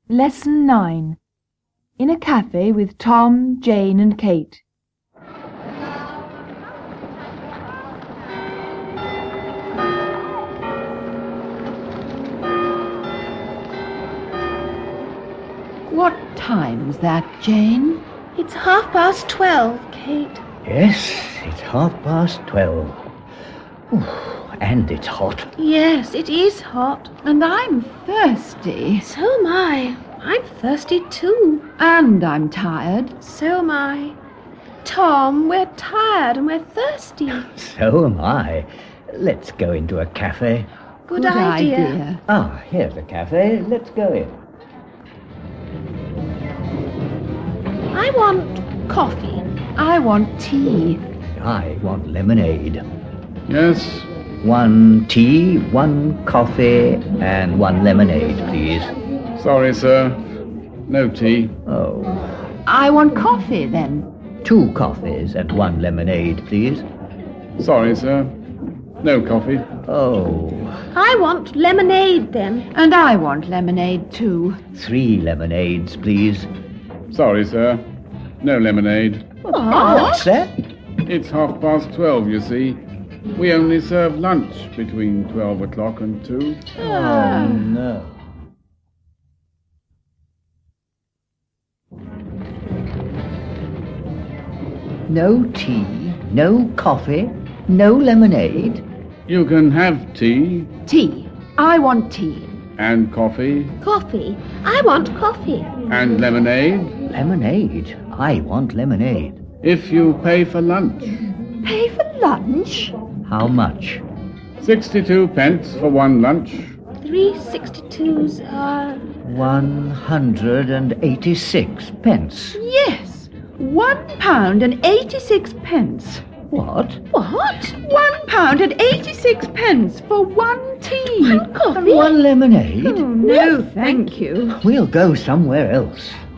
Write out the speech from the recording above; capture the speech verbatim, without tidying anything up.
Lesson nine. In a cafe with Tom, Jane and Kate. What time's that, Jane? It's half past twelve, Kate. Yes, it's half past twelve. Ooh, and it's hot. Yes, it is hot. And I'm thirsty. So am I. I'm thirsty too. And I'm tired. So am I. Tom, we're tired and we're thirsty. So am I. Let's go into a cafe. Good, Good idea. idea. Ah, here's a cafe. Let's go in. I want coffee. I want tea. I want lemonade. Yes, One tea, one coffee, and one lemonade, please. sorry, sir. No tea. Oh, I want coffee then. two coffees and one lemonade, please. Sorry, sir. No coffee. Oh, I want lemonade then. And I want lemonade too. three lemonades, please. Sorry, sir. No lemonade. What's that? It's half past twelve, you see. We only serve lunch between twelve o'clock and two. Oh, no. No tea, no coffee, no lemonade. You can have tea Tea. I want tea. and coffee Coffee. I want coffee. and lemonade Lemonade. I want lemonade. if you pay for lunch. Pay for lunch? How much? Sixty-two pence for one lunch. Three sixty-twos are... One hundred and eighty-six pence. Yes. One pound and eighty-six pence. What? What? One pound and eighty-six pence for one tea. One coffee? One lemonade? Oh, no, thank you. We'll go somewhere else.